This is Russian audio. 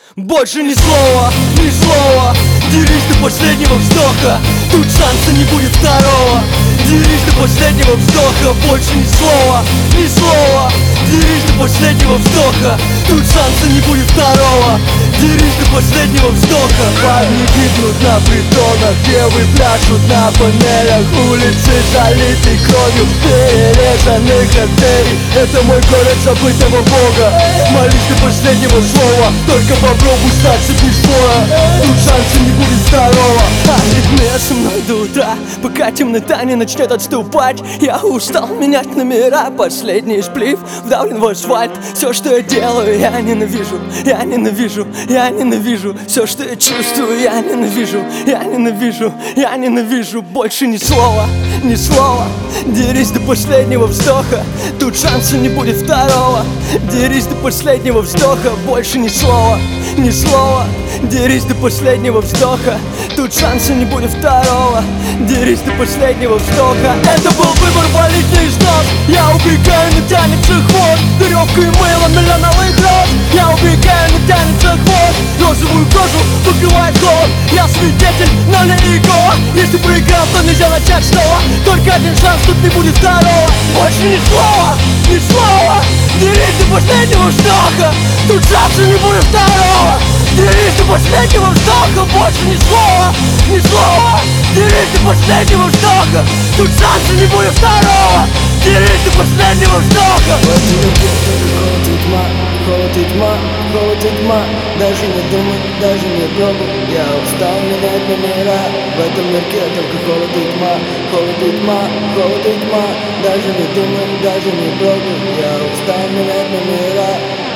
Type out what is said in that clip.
Больше ни слова, ни слова. Дерись до последнего вздоха, тут шанса не будет второго. Дерись до последнего вздоха, больше ни слова, ни слова. Дерись до последнего вздоха, тут шанса не будет второго. Дерись до последнего вздоха. Парни гибнут на притонах, девы пляшут на панелях. Улицы залиты кровью перерезанных артерий. Это мой город забытого бога. Молись до последнего слова, только попробуй стать без боя. Тут шанса не будет второго. Аритмия со мной до утра, пока темнота не начнет отступать. Я устал менять номера, последний сплив вдавлен в асфальт. Все, что я делаю, я ненавижу, я ненавижу, я ненавижу. Все, что я чувствую, я ненавижу, я ненавижу, я ненавижу. Больше ни слова, ни слова. Дерись до последнего вздоха, тут шанса не будет второго. Дерись до последнего вздоха, больше ни слова, ни слова. Дерись до последнего вздоха, тут шанса не будет второго. Дерись до последнего вздоха. Это был выбор валить на износ. Я убегаю, не тянется хвост. Веревка и мыло, миллион алых роз. Я убегаю, не тянется хвост. Розовую кожу покрывает голод. Я свидетель, но не его. Если проиграл, то нельзя начать снова. Только один шанс, тут не будет второго. Больше ни слова, ни слова. Дерись до последнего вздоха, тут шанса не будет второго. Дерись до последнего вздоха, больше ни слова, ни слова. Дерись до последнего вздоха, тут шанса не будет второго. Дерись до последнего вздоха. В этом мире холод и тьма, холод и тьма, холод и тьма. Даже не думай, даже не пробуй. Я устал менять номера. В этом мирке только холод и тьма, холод и тьма, холод и тьма. Даже не думай, даже не пробуй. Я устал менять номера.